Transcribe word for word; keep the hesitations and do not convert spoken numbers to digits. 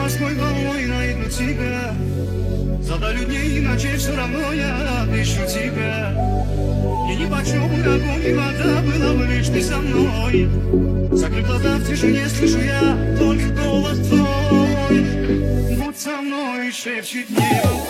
морской волной найду тебя. Задалю дней и ночей, все равно я отыщу тебя. И ни почем бы огонь и вода, была бы лишь ты со мной. Закрыв глаза в тишине, слышу я только голос твой. Будь со мной, шепчет небо.